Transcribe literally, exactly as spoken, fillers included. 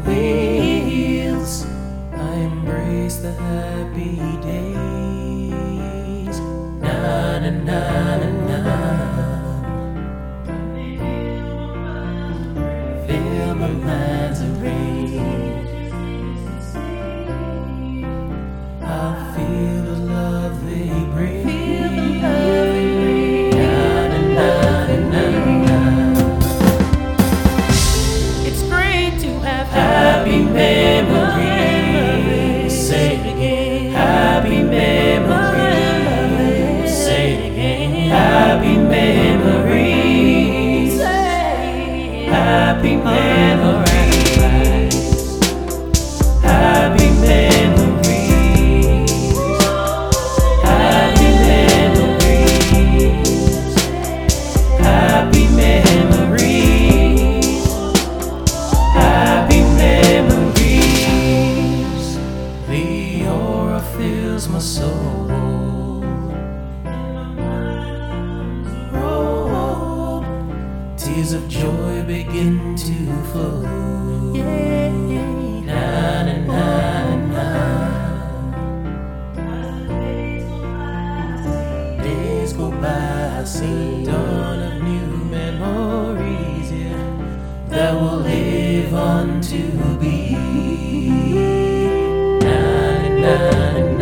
wheels. I embrace the happy days. Na na na na na. Feel my mind's erased. I feel the love they bring. Feel the love they bring. Na na na na na. It's great to have happy memories. Say it again. Happy memories. Say it again. Happy memories. Happy memories. Happy memories. Happy memories. Happy memories. Happy memories. The aura fills my soul. Oh, tears of joy begin to flow. Na na na na. Days go by, I see dawn of new memories, yeah, that will live on to be. Na na na na.